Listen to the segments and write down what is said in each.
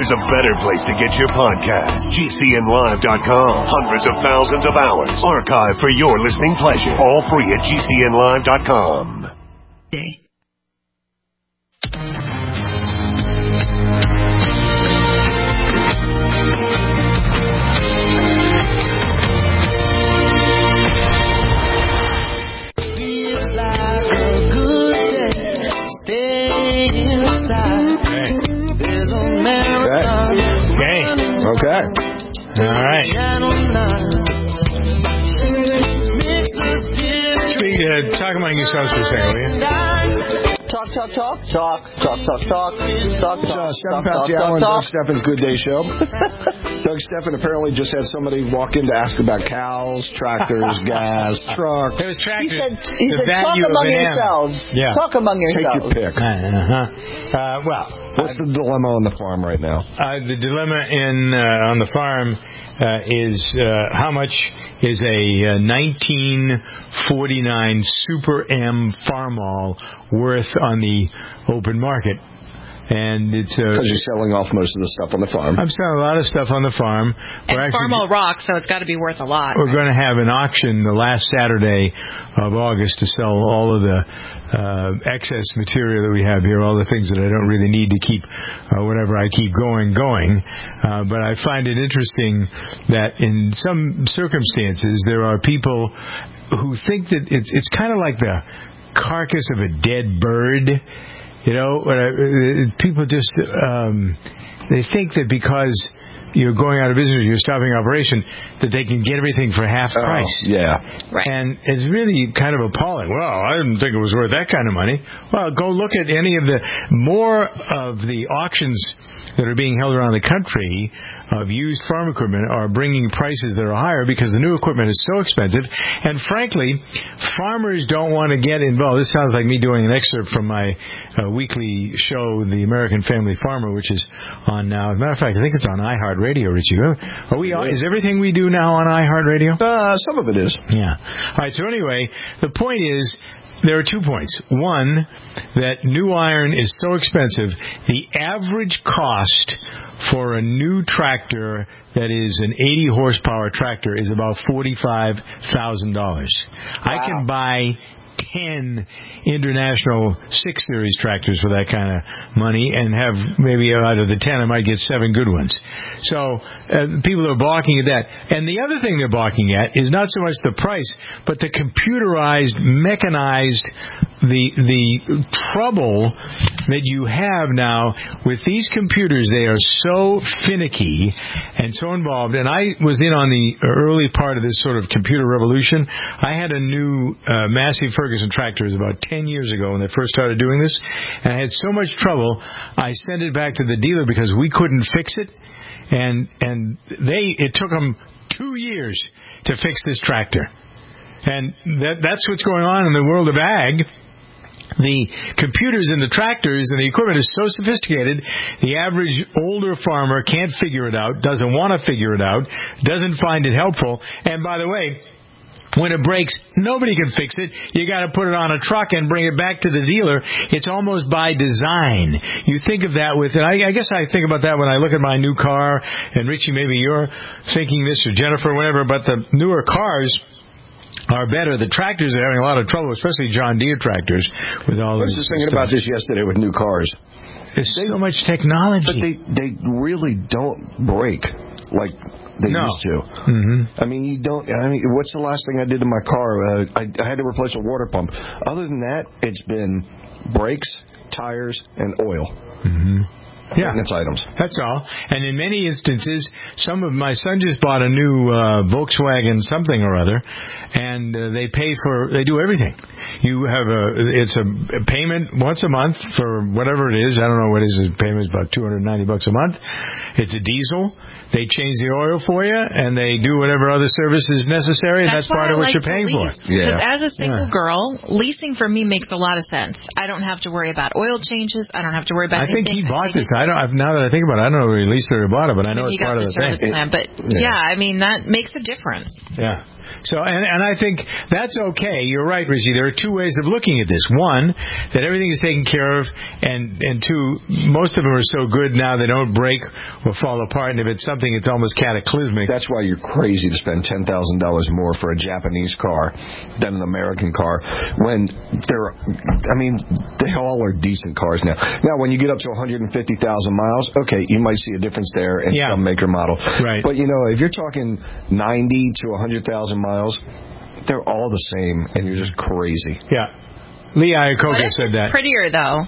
there's a better place to get your podcast. GCNlive.com. Hundreds of thousands of hours archived for your listening pleasure. All free at GCNlive.com. Day. Feels like a good day. Stay inside. There's a marathon. Okay. All right. Talk among yourselves for a second, will you? Talk. Stephen Passiallo, Doug Stephan, Good Day Show. Doug Stephan apparently just had somebody walk in to ask about cows, tractors, gas, trucks. It was tractors. He said talk among yourselves. Yeah. Talk among yourselves. Take your pick. What's the dilemma on the farm right now? The dilemma on the farm is how much is a 1949 Super M Farmall worth on the open market? And it's because you're selling off most of the stuff on the farm. I'm selling a lot of stuff on the farm. And Farmall rocks, so it's got to be worth a lot. We're going to have an auction the last Saturday of August to sell all of the excess material that we have here, all the things that I don't really need to keep whenever I keep going. But I find it interesting that in some circumstances there are people who think that it's kind of like the carcass of a dead bird. You know, people just, they think that because you're going out of business, you're stopping operation, that they can get everything for half price. Yeah. Right. And it's really kind of appalling. Well, I didn't think it was worth that kind of money. Well, go look at more of the auctions that are being held around the country of used farm equipment are bringing prices that are higher because the new equipment is so expensive. And frankly, farmers don't want to get involved. This sounds like me doing an excerpt from my weekly show, The American Family Farmer, which is on now. As a matter of fact, I think it's on iHeartRadio, Richie. Is everything we do now on iHeartRadio? Some of it is. Yeah. All right, so anyway, the point is, there are 2 points. One, that new iron is so expensive, the average cost for a new tractor that is an 80-horsepower tractor is about $45,000. Wow. I can buy 10 International 6 Series tractors for that kind of money and have maybe out of the 10 I might get 7 good ones. So people are balking at that. And the other thing they're balking at is not so much the price, but the computerized, mechanized, the trouble that you have now with these computers. They are so finicky and so involved. And I was in on the early part of this sort of computer revolution. I had a new Massey Ferguson tractor about 10 years ago when they first started doing this, and I had so much trouble, I sent it back to the dealer because we couldn't fix it, and it took them 2 years to fix this tractor. And that's what's going on in the world of ag. The computers in the tractors and the equipment is so sophisticated, the average older farmer can't figure it out, doesn't want to figure it out, doesn't find it helpful, and by the way, when it breaks, nobody can fix it. You got to put it on a truck and bring it back to the dealer. It's almost by design. You think of that with it. I guess I think about that when I look at my new car. And Richie, maybe you're thinking this, or Jennifer, whatever. But the newer cars are better. The tractors are having a lot of trouble, especially John Deere tractors. With all I was just thinking about this yesterday with new cars. There's so much technology, but they really don't break like they used to. Mm-hmm. I mean, what's the last thing I did to my car? I had to replace a water pump. Other than that, it's been brakes, tires, and oil. Mm-hmm. Yeah, maintenance items. That's all. And in many instances, my son just bought a new Volkswagen something or other, and they do everything. It's a payment once a month for whatever it is. I don't know what his payment is, about $290 a month. It's a diesel. They change the oil for you, and they do whatever other service is necessary, and that's part of what you're paying for. Because as a single girl, leasing for me makes a lot of sense. I don't have to worry about oil changes. I don't have to worry about anything. I think he bought this. Now that I think about it, I don't know if he leased it or bought it, but I know it's part of the thing. But yeah, I mean, that makes a difference. Yeah. So, and I think that's okay. You're right, Richie. There are two ways of looking at this. One, that everything is taken care of, and two, most of them are so good now they don't break or fall apart, and if it's something, it's almost cataclysmic. That's why you're crazy to spend $10,000 more for a Japanese car than an American car, when they all are decent cars now. Now, when you get up to 150,000 miles, okay, you might see a difference there in some maker model. Right. But, if you're talking 90 to 100,000 miles, they're all the same, and you're just crazy. Yeah. Lee Iacocca said that. Prettier, though.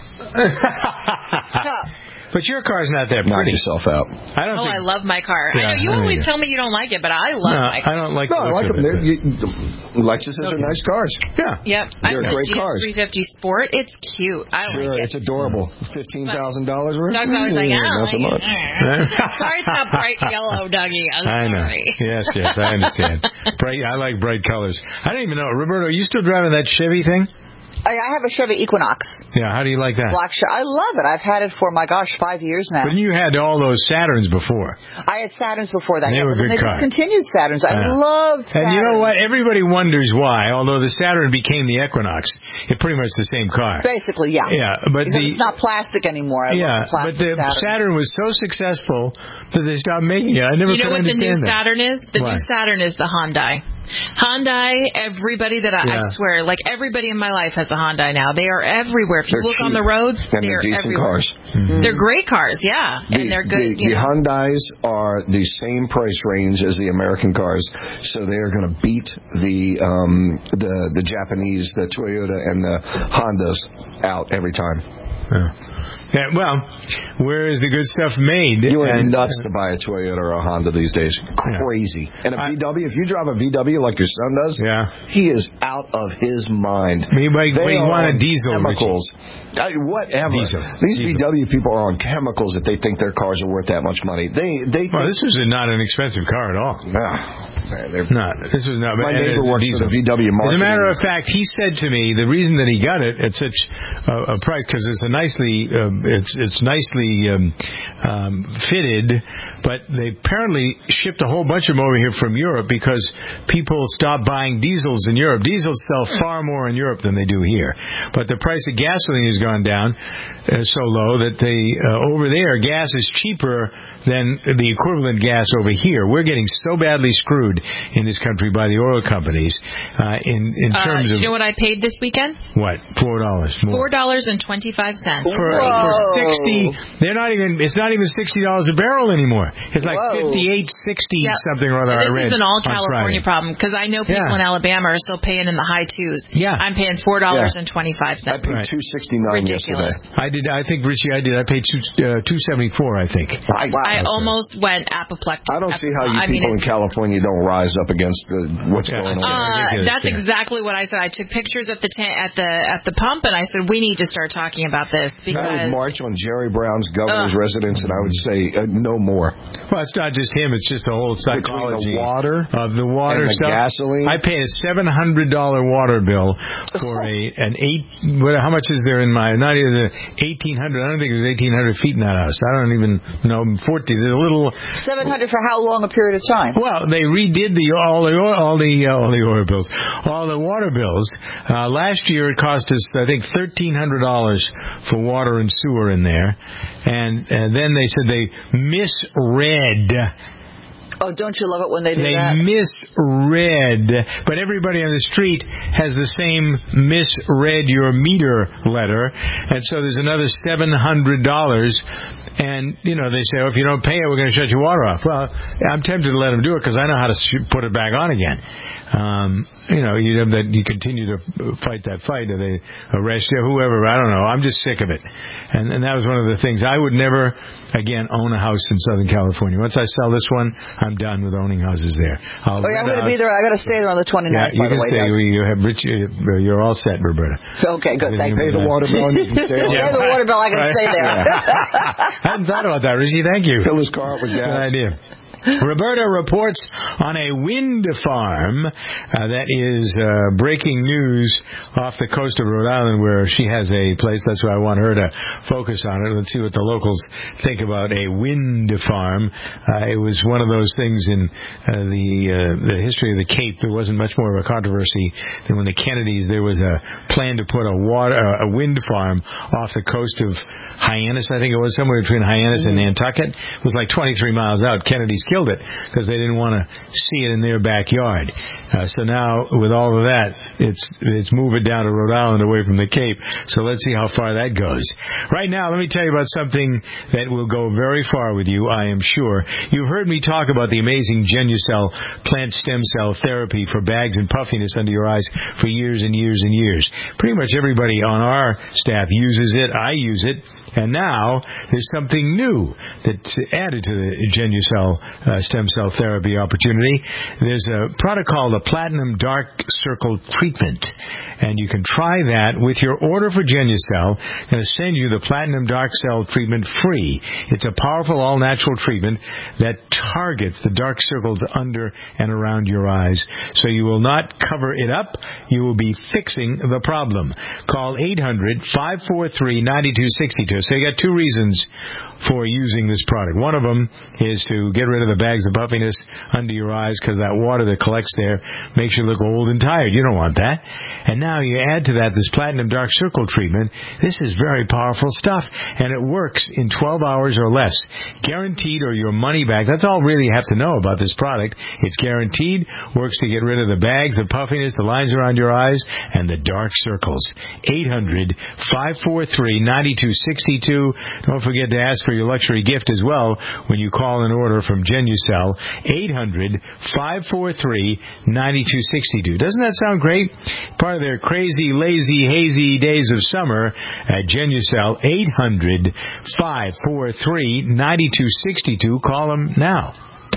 But your car's not that pretty. Knock yourself out. I love my car. Yeah, I know you always tell me you don't like it, but I love my car. I don't like. No, I like them. Lexuses are nice cars. Yeah. Yep. They're great cars. 350 Sport. It's cute. I like it. It's adorable. $15,000 worth. Doug's always like, not so much. Sorry, it's not bright yellow, Dougie. I know. Yes, I understand. I like bright colors. I don't even know. Roberto, are you still driving that Chevy thing? I have a Chevy Equinox. Yeah, how do you like that? Black Chevy. I love it. I've had it for, 5 years now. But you had all those Saturns before. I had Saturns before that. They were good cars. They discontinued Saturns. I loved Saturns. And you know what? Everybody wonders why, although the Saturn became the Equinox. It's pretty much the same car. Basically, yeah. Yeah, but it's not plastic anymore. But the Saturn was so successful that they stopped making it. I never could understand that. You know what the new Saturn is? The new Saturn is the Hyundai. Hyundai, everybody that I swear, everybody in my life has a Hyundai now. They are everywhere. If you look on the roads, they're decent everywhere. Cars. Mm-hmm. They're great cars, and they're good. The Hyundais are the same price range as the American cars, so they are going to beat the Japanese, the Toyota and the Hondas out every time. Yeah. Yeah, well, where is the good stuff made? You are nuts to buy a Toyota or a Honda these days. Crazy. And a VW, if you drive a VW like your son does, he is out of his mind. He want a diesel. Chemicals. Whatever. Diesel. These VW people are on chemicals if they think their cars are worth that much money. This was not an expensive car at all. This was not. My neighbor works for the VW market. As a matter of fact, he said to me the reason that he got it at such a price because it's a nicely fitted, but they apparently shipped a whole bunch of them over here from Europe because people stopped buying diesels in Europe. Diesels sell far more in Europe than they do here, but the price of gasoline has gone down so low that over there gas is cheaper than the equivalent gas over here. We're getting so badly screwed in this country by the oil companies in terms of. You know what I paid this weekend? What? $4 more. $4.25 for 60. They're not even. It's not even $60 a barrel anymore. It's like 58, 60 something or other. This is an all California problem because I know people in Alabama are still paying in the high twos. Yeah, I'm paying $4.25. I paid $2.69 yesterday. I think Richie. I paid $2.74. I think. I almost went apoplectic. I don't see how people in California don't rise up against what's going on. That's exactly what I said. I took pictures at the pump and I said we need to start talking about this because I would march on Jerry Brown's governor's residence and I would say no more. Well, it's not just him; it's just the whole psychology of the water and the stuff. Gasoline. I pay a $700 water bill for an 8. How much is there in my? Not even 1,800. I don't think there's 1,800 feet in that house. I don't even know. 40. There's a little. 700 for how long a period of time? Well, they redid all the oil bills, all the water bills. Last year it cost us, I think, $1,300 for water and sewer in there, and then they said they misread. Oh, don't you love it when they do that? They misread, but everybody on the street has the same misread your meter letter, and so there's another $700. And, they say, if you don't pay it, we're going to shut your water off. Well, I'm tempted to let them do it because I know how to put it back on again. You continue to fight that fight, or they arrest you, whoever. I don't know. I'm just sick of it. And that was one of the things. I would never, again, own a house in Southern California. Once I sell this one, I'm done with owning houses there. I'm going to be there. I got to stay there on the 29th. Yeah, you can stay. You have you're all set, Roberta. So, okay, good. Thank you. Pay the water bill. You can stay. Pay the water bill. I can stay there. I hadn't thought about that, Richie. Thank you. Fill his car up with gas. Good idea. Roberta reports on a wind farm that is breaking news off the coast of Rhode Island, where she has a place. That's why I want her to focus on it. Let's see what the locals think about a wind farm. It was one of those things in the history of the Cape. There wasn't much more of a controversy than when the Kennedys, there was a plan to put a wind farm off the coast of Hyannis. I think it was somewhere between Hyannis and Nantucket. It was like 23 miles out. Kennedys killed it because they didn't want to see it in their backyard. So now, with all of that, it's moving down to Rhode Island away from the Cape. So let's see how far that goes. Right now, let me tell you about something that will go very far with you, I am sure. You've heard me talk about the amazing Genucell plant stem cell therapy for bags and puffiness under your eyes for years and years and years. Pretty much everybody on our staff uses it. I use it. And now there's something new that's added to the Genucell stem cell therapy opportunity. There's a product called the Platinum Dark Circle Treatment. And you can try that with your order for Genucell. I'm going to send you the Platinum Dark Cell Treatment free. It's a powerful all-natural treatment that targets the dark circles under and around your eyes. So you will not cover it up. You will be fixing the problem. Call 800-543-9262. So you got two reasons for using this product. One of them is to get rid of the bags of puffiness under your eyes because that water that collects there makes you look old and tired. You don't want that. And now you add to that this Platinum Dark Circle treatment. This is very powerful stuff, and it works in 12 hours or less. Guaranteed, or your money back. That's all really you have to know about this product. It's guaranteed, works to get rid of the bags, the puffiness, the lines around your eyes, and the dark circles. 800-543-9262. Don't forget to ask for your luxury gift as well when you call an order from Genucell. 800-543-9262. Doesn't that sound great? Part of their crazy, lazy, hazy days of summer at Genucell. 800-543-9262. Call them now.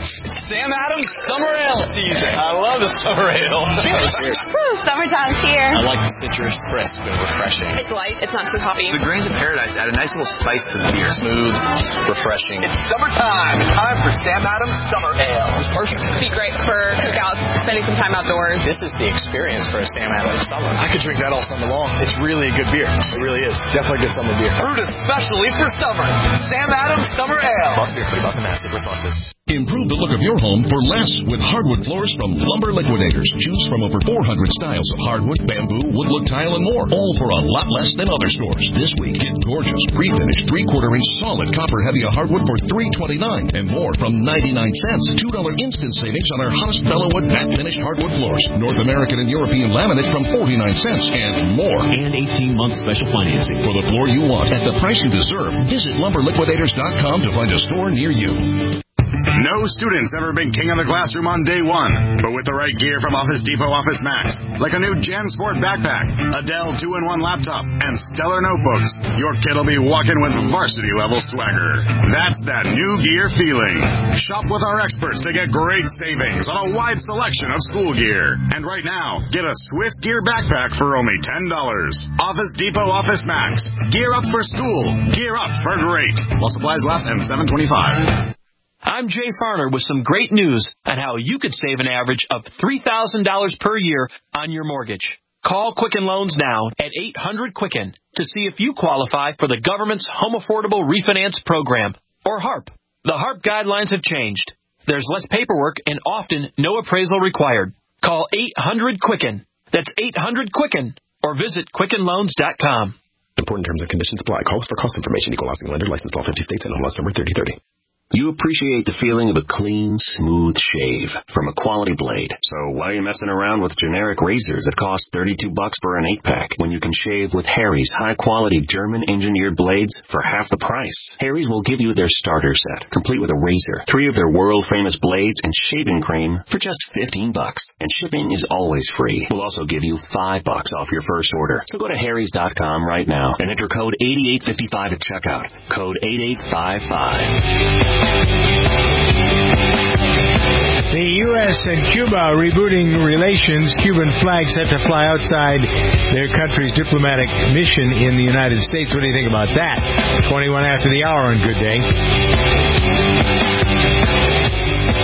Sam Adams Summer Ale season. I love the summer ale. Woo, summertime's here. I like the citrus, crisp, and refreshing. It's light. It's not too hoppy. The grains of paradise add a nice little spice to the beer. Smooth, refreshing. It's summertime. It's time for Sam Adams Summer Ale. It's perfect. It'd be great for cookouts, spending some time outdoors. This is the experience for a Sam Adams Summer. I could drink that all summer long. It's really a good beer. It really is. Definitely good summer beer. Brewed especially for summer. Sam Adams Summer Ale. Boston Beer Company, Boston, Mass. Wisconsin. Improve the look of your home for less with hardwood floors from Lumber Liquidators. Choose from over 400 styles of hardwood, bamboo, woodlook tile, and more, all for a lot less than other stores. This week, get gorgeous, pre-finished, 3/4-inch solid copper Hevia hardwood for $3.29 and more from 99 cents. $2 instant savings on our hottest Bellawood matte finished hardwood floors. North American and European laminate from 49 cents and more. And 18-month special financing for the floor you want at the price you deserve. Visit LumberLiquidators.com to find a store near you. No student's ever been king of the classroom on day one, but with the right gear from Office Depot Office Max, like a new JanSport backpack, a Dell 2-in-1 laptop, and stellar notebooks, your kid will be walking with varsity-level swagger. That's that new gear feeling. Shop with our experts to get great savings on a wide selection of school gear. And right now, get a Swiss Gear backpack for only $10. Office Depot Office Max. Gear up for school. Gear up for great. While supplies last and $7.25. I'm Jay Farner with some great news on how you could save an average of $3,000 per year on your mortgage. Call Quicken Loans now at 800-QUICKEN to see if you qualify for the government's Home Affordable Refinance Program, or HARP. The HARP guidelines have changed. There's less paperwork and often no appraisal required. Call 800-QUICKEN. That's 800-QUICKEN, or visit QuickenLoans.com. Important terms and conditions apply. Call us for cost information. Equal housing lender. Licensed law 50 states and MLS number 3030. You appreciate the feeling of a clean, smooth shave from a quality blade. So why are you messing around with generic razors that cost $32 for an 8-pack when you can shave with Harry's high-quality German-engineered blades for half the price? Harry's will give you their starter set, complete with a razor, 3 of their world-famous blades, and shaving cream for just $15. And shipping is always free. We'll also give you $5 off your first order. So go to harrys.com right now and enter code 8855 at checkout. Code 8855. The U.S. and Cuba rebooting relations. Cuban flag set to fly outside their country's diplomatic mission in the United States. What do you think about that? 21 after the hour on Good Day.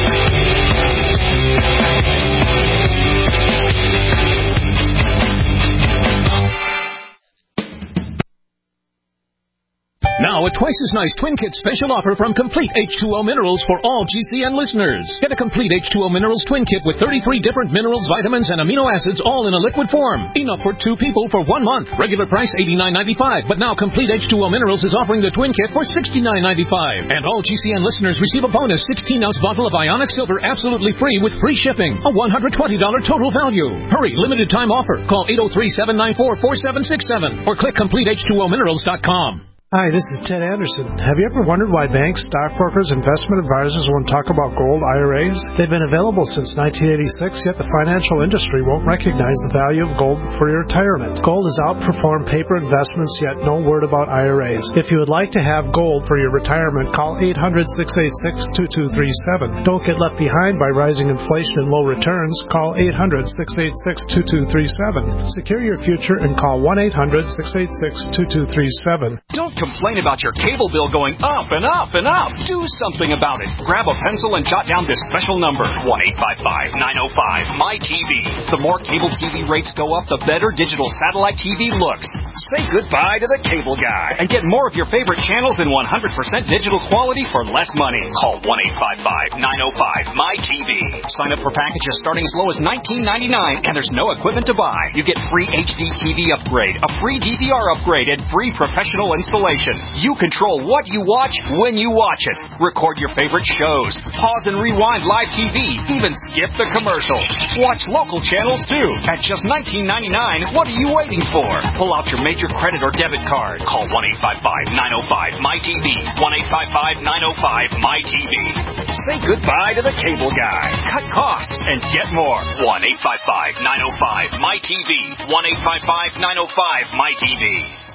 Twice as nice Twin Kit special offer from Complete H2O Minerals for all GCN listeners. Get a Complete H2O Minerals Twin Kit with 33 different minerals, vitamins, and amino acids all in a liquid form. Enough for 2 people for 1 month. Regular price $89.95. But now Complete H2O Minerals is offering the Twin Kit for $69.95. And all GCN listeners receive a bonus 16-ounce bottle of Ionic Silver absolutely free with free shipping. A $120 total value. Hurry, limited time offer. Call 803-794-4767 or click CompleteH2OMinerals.com. Hi, this is Ted Anderson. Have you ever wondered why banks, stockbrokers, investment advisors won't talk about gold IRAs? They've been available since 1986, yet the financial industry won't recognize the value of gold for your retirement. Gold has outperformed paper investments, yet no word about IRAs. If you would like to have gold for your retirement, call 800-686-2237. Don't get left behind by rising inflation and low returns. Call 800-686-2237. Secure your future and call 1-800-686-2237. Don't complain about your cable bill going up and up and up. Do something about it. Grab a pencil and jot down this special number, 1-855-905-MY-TV. The more cable TV rates go up, the better digital satellite TV looks. Say goodbye to the cable guy and get more of your favorite channels in 100% digital quality for less money. Call 1-855-905-MY-TV. Sign up for packages starting as low as $19.99, and there's no equipment to buy. You get free HD TV upgrade, a free DVR upgrade, and free professional installation. You control what you watch when you watch it. Record your favorite shows. Pause and rewind live TV. Even skip the commercials. Watch local channels too. At just $19.99, what are you waiting for? Pull out your major credit or debit card. Call 1-855-905-MY-TV. 1-855-905-MY-TV. Say goodbye to the cable guy. Cut costs and get more. 1-855-905-MY-TV. 1-855-905-MY-TV.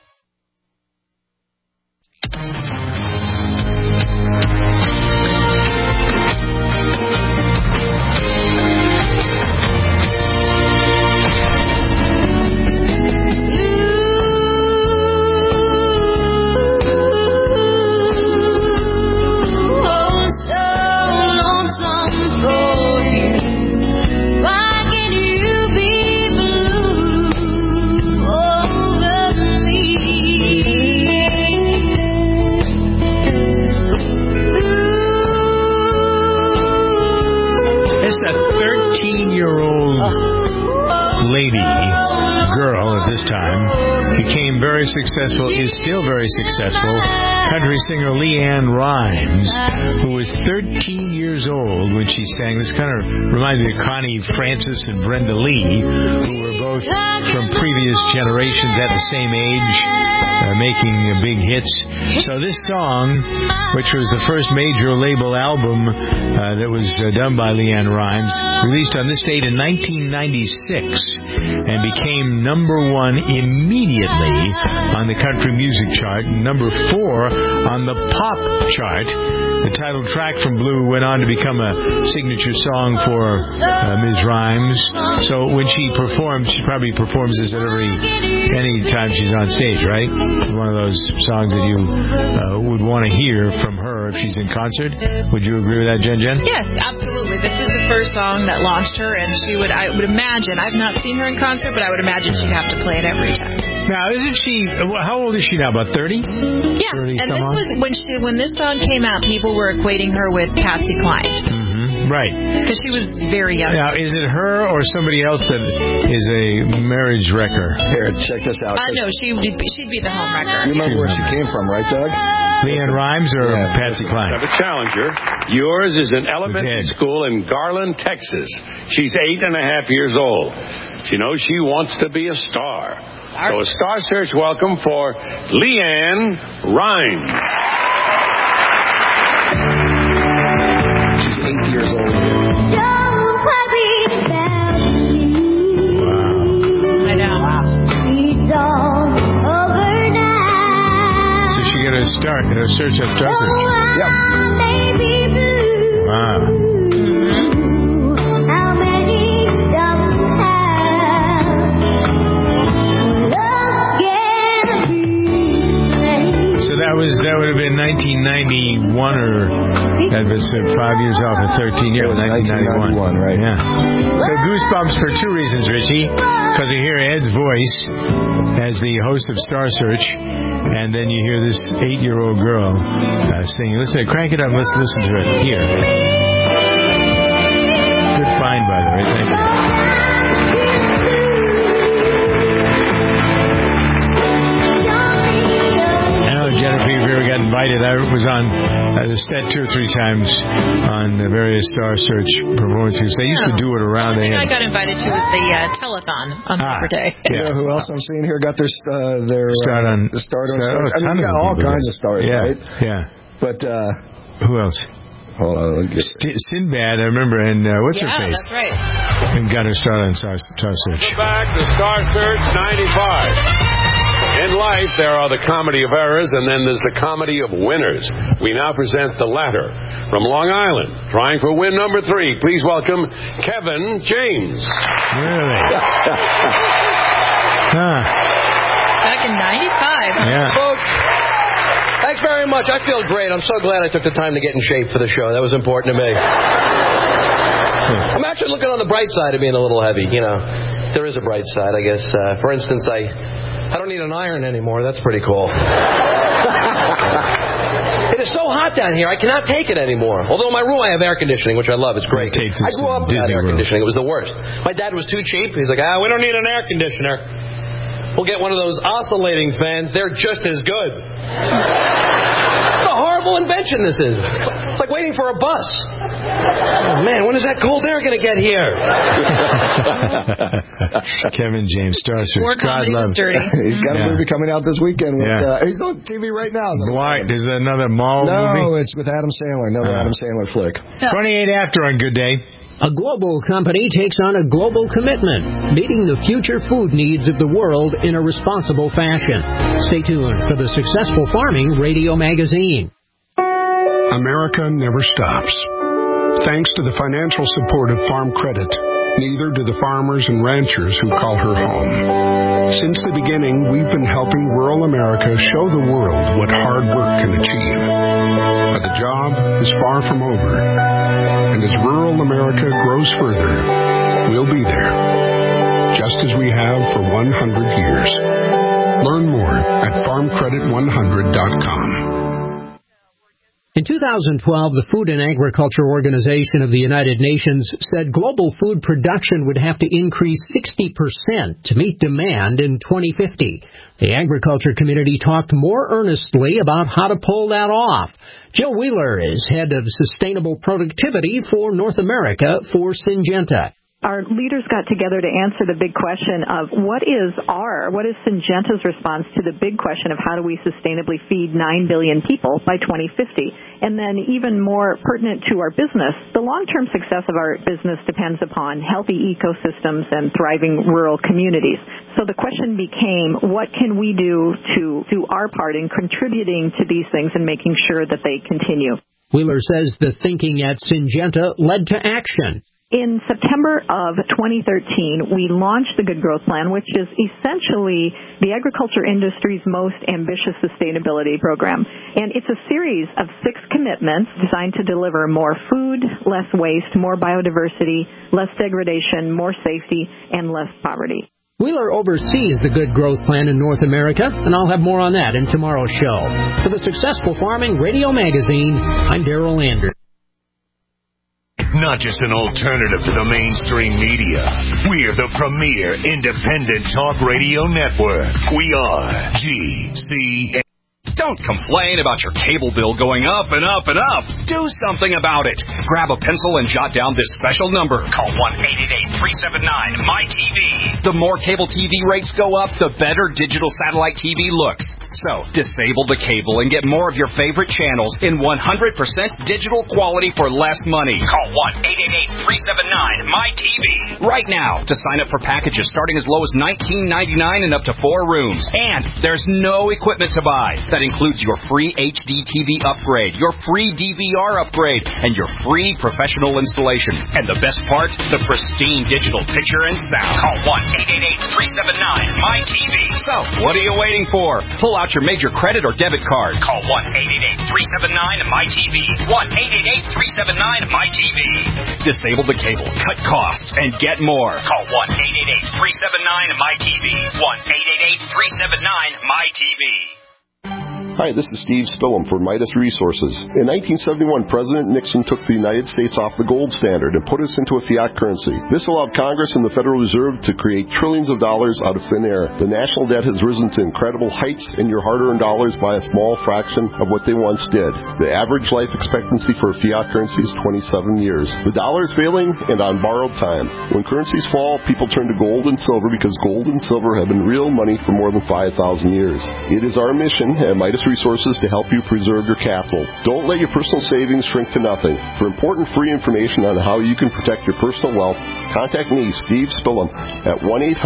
Very successful, is still very successful, country singer LeAnn Rimes, who was 13 years old when she sang. This kind of reminds me of Connie Francis and Brenda Lee, who were both from previous generations at the same age, making big hits. So this song, which was the first major label album that was done by LeAnn Rimes, released on this date in 1996 and became number 1 immediately on the country music chart, number 4 on the pop chart. The title track from Blue went on to become a signature song for Ms. Rimes. So when she performs, she probably performs this at any time she's on stage, right? One of those songs that you would want to hear from her if she's in concert. Would you agree with that, Jen? Yes, absolutely. This is the first song that launched her, and I would imagine, I've not seen her in concert, but I would imagine she'd have to play it every time. Now, isn't she, how old is she now, about 30? Yeah, 30 and this was, when this song came out, people were equating her with Patsy Cline. Mm-hmm. Right. Because she was very young. Now, is it her or somebody else that is a marriage wrecker? Here, check this out. No, she'd be the home wrecker. You remember where she came from, right, Doug? LeAnn Rimes or Patsy Cline? I have a challenger. Yours is an elementary school in Garland, Texas. She's 8.5 years old. She knows she wants to be a star. So a Star Search welcome for LeAnn Rimes. She's 8 years old. I know. Wow. So she got a start in a search at Star Search. Yep. Wow. That would have been 1991 one or that was 5 years off of 13 years, 1991. Right? Yeah. So Goosebumps for two reasons, Richie. Because you hear Ed's voice as the host of Star Search, and then you hear this 8-year-old girl singing. Listen, crank it up. Let's listen to it. Here. Good find, by the way. Thank you. Jennifer, if you ever got invited, I was on the set 2 or 3 times on the various Star Search performances. They used to do it around the end. I got invited to the telethon on Super Day. You know who else I'm seeing here got their start on Star. I mean, you got all kinds of stars, right? Yeah. But who else? Hold on. Sinbad, I remember, and what's her face? Yeah, that's right. And got her start on Star Search. Welcome back to Star Search 95. In life, there are the comedy of errors, and then there's the comedy of winners. We now present the latter. From Long Island, trying for win number 3, please welcome Kevin James. Really? Back in 95. Yeah. Folks, thanks very much. I feel great. I'm so glad I took the time to get in shape for the show. That was important to me. I'm actually looking on the bright side of being a little heavy. You know, there is a bright side, I guess. For instance, I don't need an iron anymore. That's pretty cool. It is so hot down here, I cannot take it anymore. Although in my room I have air conditioning, which I love. It's great. I grew up without air conditioning. It was the worst. My dad was too cheap. He's like, we don't need an air conditioner. We'll get one of those oscillating fans. They're just as good. What a horrible invention this is. It's like waiting for a bus. Oh, man, when is that cold air going to get here? Kevin James, Star Search. God love. He's got a movie coming out this weekend. He's on TV right now. Blind. Is that another mall movie? No, it's with Adam Sandler. Another Adam Sandler flick. 28 after on Good Day. A global company takes on a global commitment, meeting the future food needs of the world in a responsible fashion. Stay tuned for the Successful Farming Radio Magazine. America never stops. Thanks to the financial support of Farm Credit, neither do the farmers and ranchers who call her home. Since the beginning, we've been helping rural America show the world what hard work can achieve. But the job is far from over. And as rural America grows further, we'll be there, just as we have for 100 years. Learn more at farmcredit100.com. In 2012, the Food and Agriculture Organization of the United Nations said global food production would have to increase 60% to meet demand in 2050. The agriculture community talked more earnestly about how to pull that off. Jill Wheeler is head of sustainable productivity for North America for Syngenta. Our leaders got together to answer the big question of what is Syngenta's response to the big question of how do we sustainably feed 9 billion people by 2050? And then even more pertinent to our business, the long-term success of our business depends upon healthy ecosystems and thriving rural communities. So the question became, what can we do to do our part in contributing to these things and making sure that they continue? Wheeler says the thinking at Syngenta led to action. In September of 2013, we launched the Good Growth Plan, which is essentially the agriculture industry's most ambitious sustainability program. And it's a series of 6 commitments designed to deliver more food, less waste, more biodiversity, less degradation, more safety, and less poverty. Wheeler oversees the Good Growth Plan in North America, and I'll have more on that in tomorrow's show. For the Successful Farming Radio Magazine, I'm Darrell Anders. Not just an alternative to the mainstream media. We're the premier independent talk radio network. We are GCN. Don't complain about your cable bill going up and up and up. Do something about it. Grab a pencil and jot down this special number. Call 1-888-379-MY-TV. The more cable TV rates go up, the better digital satellite TV looks. So, disable the cable and get more of your favorite channels in 100% digital quality for less money. Call 1-888-379-MY-TV. Right now to sign up for packages starting as low as $19.99 and up to 4 rooms. And there's no equipment to buy. That includes your free HD TV upgrade, your free DVR upgrade, and your free professional installation. And the best part? The pristine digital picture and sound. Call 1-888-379-MyTV. So, what are you waiting for? Pull out your major credit or debit card. Call 1-888-379-MyTV. 1-888-379-MyTV. Disable the cable, cut costs, and get more. Call 1-888-379-MyTV. 1-888-379-MyTV. Hi, this is Steve Spillum for Midas Resources. In 1971, President Nixon took the United States off the gold standard and put us into a fiat currency. This allowed Congress and the Federal Reserve to create trillions of dollars out of thin air. The national debt has risen to incredible heights, and your hard-earned dollars by a small fraction of what they once did. The average life expectancy for a fiat currency is 27 years. The dollar is failing and on borrowed time. When currencies fall, people turn to gold and silver because gold and silver have been real money for more than 5,000 years. It is our mission at Midas Resources to help you preserve your capital. Don't let your personal savings shrink to nothing. For important free information on how you can protect your personal wealth, contact me, Steve Spillum, at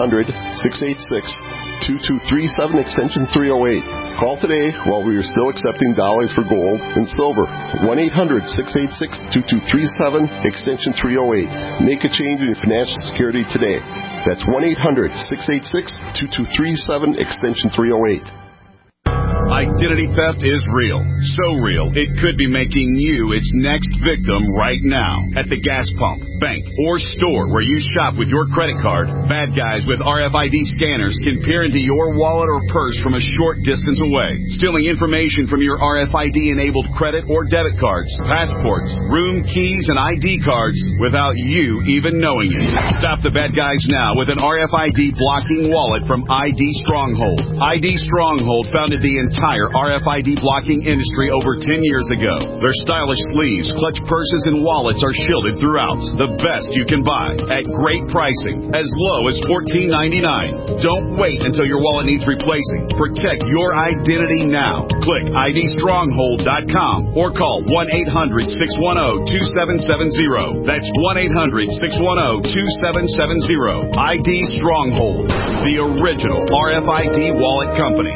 1-800-686-2237, extension 308. Call today while we are still accepting dollars for gold and silver. 1-800-686-2237, extension 308. Make a change in your financial security today. That's 1-800-686-2237, extension 308. Identity theft is real. So real, it could be making you its next victim right now. At the gas pump, bank, or store where you shop with your credit card, bad guys with RFID scanners can peer into your wallet or purse from a short distance away, stealing information from your RFID-enabled credit or debit cards, passports, room keys, and ID cards without you even knowing it. Stop the bad guys now with an RFID blocking wallet from ID Stronghold. ID Stronghold founded the entire RFID blocking industry over 10 years ago. Their stylish sleeves, clutch purses, and wallets are shielded throughout. The best you can buy at great pricing, as low as $14.99. Don't wait until your wallet needs replacing. Protect your identity now. Click IDStronghold.com or call 1-800-610-2770. That's 1-800-610-2770. ID Stronghold, the original RFID wallet company.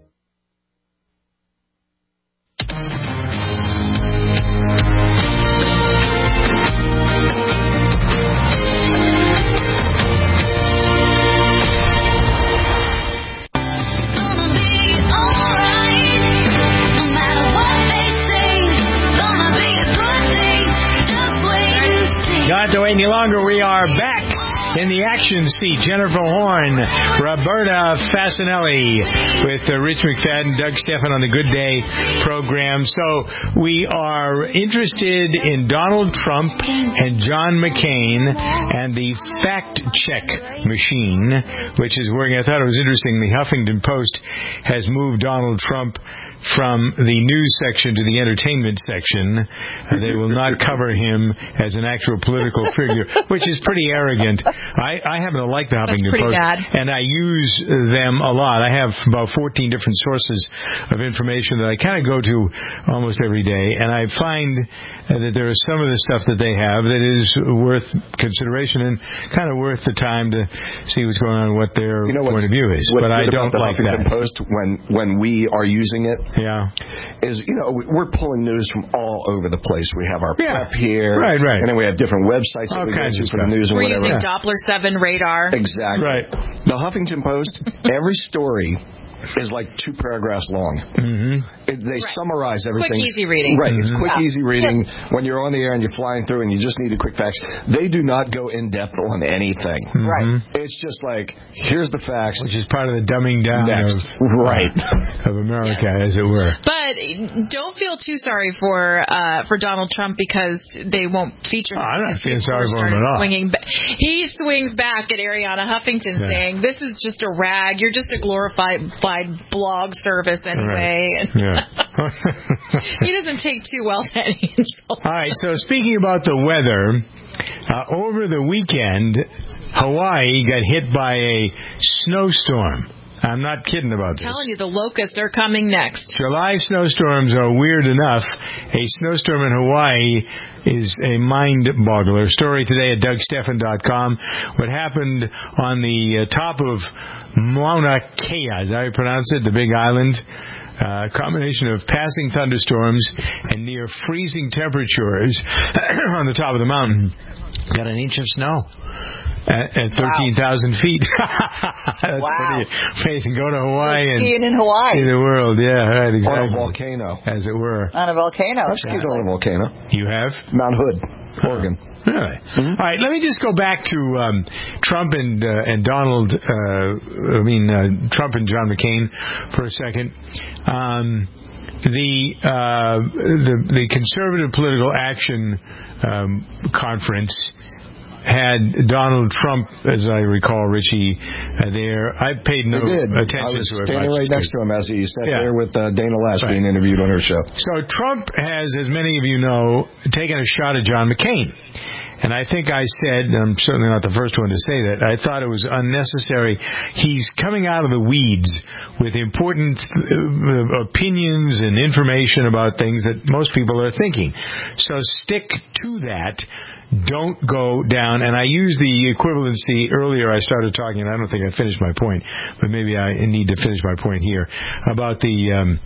Not to wait any longer, we are back in the action seat. Jennifer Horn, Roberta Fasanelli with Rich McFadden, Doug Stephan on the Good Day program. So we are interested in Donald Trump and John McCain and the fact-check machine, which is working. I thought it was interesting. The Huffington Post has moved Donald Trump from the news section to the entertainment section. They will not cover him as an actual political figure, which is pretty arrogant. I happen to like the Huffington Post, and I use them a lot. I have about 14 different sources of information that I kind of go to almost every day, and I find that there is some of the stuff that they have that is worth consideration and kind of worth the time to see what's going on and what their point of view is. But I don't like that. Post when we are using it. Yeah, is we're pulling news from all over the place. We have our prep here, right, and then we have different websites that we go to for the news and we're whatever. We're using Doppler 7 radar. Exactly. Right. The Huffington Post, every story is like 2 paragraphs long. Mm-hmm. They summarize everything. Quick, easy reading. Right, it's quick, easy reading. When you're on the air and you're flying through and you just need a quick facts, they do not go in depth on anything. Mm-hmm. Right. It's just like, here's the facts. Which is part of the dumbing down of America, as it were. But don't feel too sorry for Donald Trump because they won't feature him. I'm not feeling sorry for him at all. He swings back at Arianna Huffington saying, this is just a rag. You're just a glorified blog service anyway. Right. He doesn't take too well to any insult. All right, so speaking about the weather, over the weekend, Hawaii got hit by a snowstorm. I'm not kidding about this. I'm telling you, the locusts are coming next. July snowstorms are weird enough. A snowstorm in Hawaii is a mind-boggler. Story today at DougStephan.com. What happened on the top of Mauna Kea, is that how you pronounce it, the big island A combination of passing thunderstorms and near freezing temperatures on the top of the mountain. Got an inch of snow at 13,000 feet. That's pretty amazing. Go to Hawaii and skiing in Hawaii. See the world. Yeah, right, exactly. On a volcano, as it were. On a volcano. I've skied on a volcano. You have? Mount Hood, Oregon. Really? Mm-hmm. All right. Let me just go back to Trump and Donald. Trump and John McCain for a second. The Conservative Political Action Conference had Donald Trump, as I recall, Richie, there. I paid no attention to it. I was standing right next to him as he sat there with Dana Lash being interviewed on her show. So Trump has, as many of you know, taken a shot at John McCain. And I think I said, and I'm certainly not the first one to say that, I thought it was unnecessary. He's coming out of the weeds with important opinions and information about things that most people are thinking. So stick to that. Don't go down, and I used the equivalency earlier. I started talking, and I don't think I finished my point, but maybe I need to finish my point here about the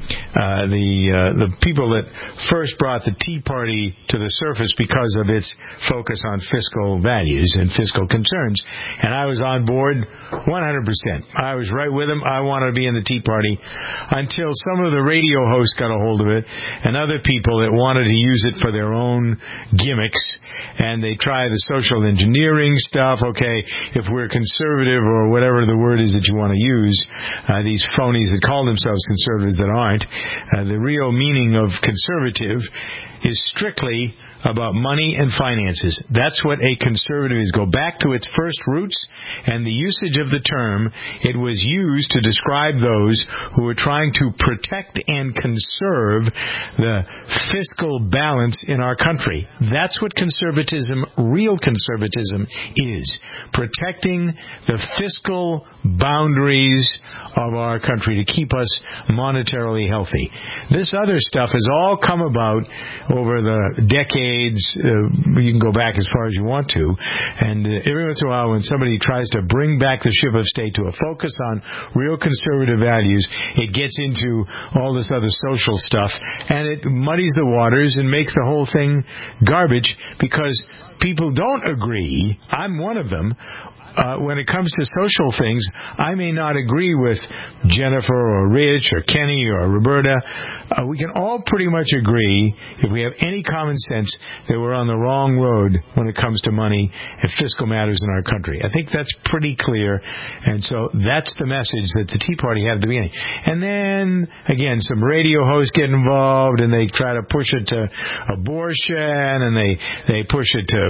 people that first brought the Tea Party to the surface because of its focus on fiscal values and fiscal concerns. And I was on board 100%. I was right with them. I wanted to be in the Tea Party until some of the radio hosts got a hold of it, and other people that wanted to use it for their own gimmicks. And they try the social engineering stuff. Okay, if we're conservative or whatever the word is that you want to use, these phonies that call themselves conservatives that aren't, the real meaning of conservative is strictly about money and finances. That's what a conservative is. Go back to its first roots and the usage of the term. It was used to describe those who were trying to protect and conserve the fiscal balance in our country. That's what conservatism, real conservatism, is. Protecting the fiscal boundaries of our country to keep us monetarily healthy. This other stuff has all come about over the decades. You can go back as far as you want to, and every once in a while when somebody tries to bring back the ship of state to a focus on real conservative values, it gets into all this other social stuff, and it muddies the waters and makes the whole thing garbage because people don't agree. I'm one of them. When it comes to social things, I may not agree with Jennifer or Rich or Kenny or Roberta. We can all pretty much agree, if we have any common sense, that we're on the wrong road when it comes to money and fiscal matters in our country. I think that's pretty clear, and so that's the message that the Tea Party had at the beginning. And then, again, some radio hosts get involved, and they try to push it to abortion, and they push it to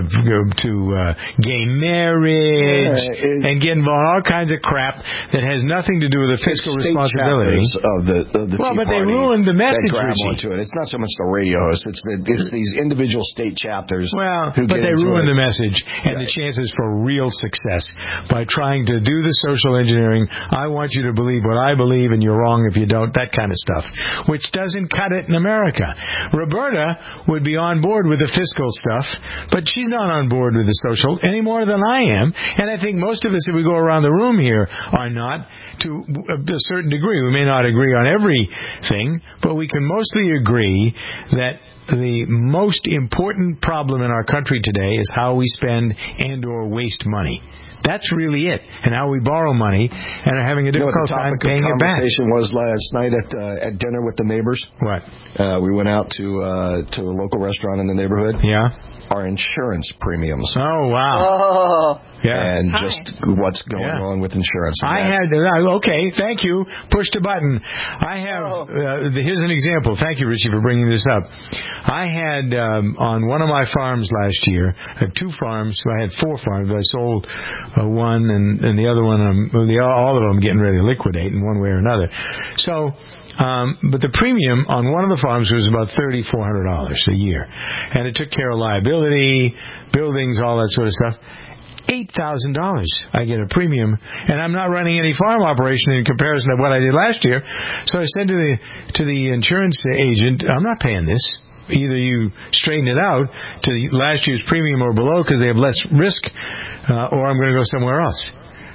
gay marriage, and get involved in all kinds of crap that has nothing to do with the fiscal responsibility of the but they ruined the message. Onto it. It's not so much the radio hosts; it's these individual state chapters. But they ruined the message and the chances for real success by trying to do the social engineering. I want you to believe what I believe, and you're wrong if you don't. That kind of stuff, which doesn't cut it in America. Roberta would be on board with the fiscal stuff, but she's not on board with the social any more than I am, and I think most of us, if we go around the room here, are not, to a certain degree. We may not agree on everything, but we can mostly agree that the most important problem in our country today is how we spend and or waste money. That's really it, and how we borrow money and are having a difficult time paying it back. The conversation was last night at dinner with the neighbors. What? We went out to a local restaurant in the neighborhood. Yeah. Our insurance premiums. Oh, wow. Oh. Yeah. And just what's going on with insurance. Okay, thank you. Push the button. I have, here's an example. Thank you, Richie, for bringing this up. I had, on one of my farms last year, I had 2 farms. I had 4 farms. I sold one, and the other one, all of them getting ready to liquidate in one way or another. So, but the premium on one of the farms was about $3,400 a year. And it took care of liability, buildings, all that sort of stuff. $8,000 I get a premium, and I'm not running any farm operation in comparison to what I did last year. So I said to the insurance agent, I'm not paying this. Either you straighten it out to last year's premium or below because they have less risk, or I'm going to go somewhere else.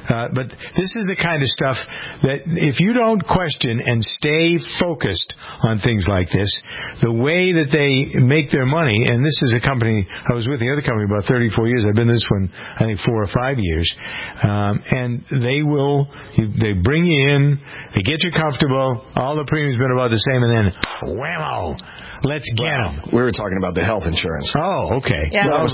But this is the kind of stuff that if you don't question and stay focused on things like this, the way that they make their money, and this is a company, I was with the other company about 34 years. I've been this one, I think, 4 or 5 years. And they bring you in, they get you comfortable, all the premiums been about the same, and then whammo! Let's get them. We were talking about the health insurance. Oh, okay. Yeah, well,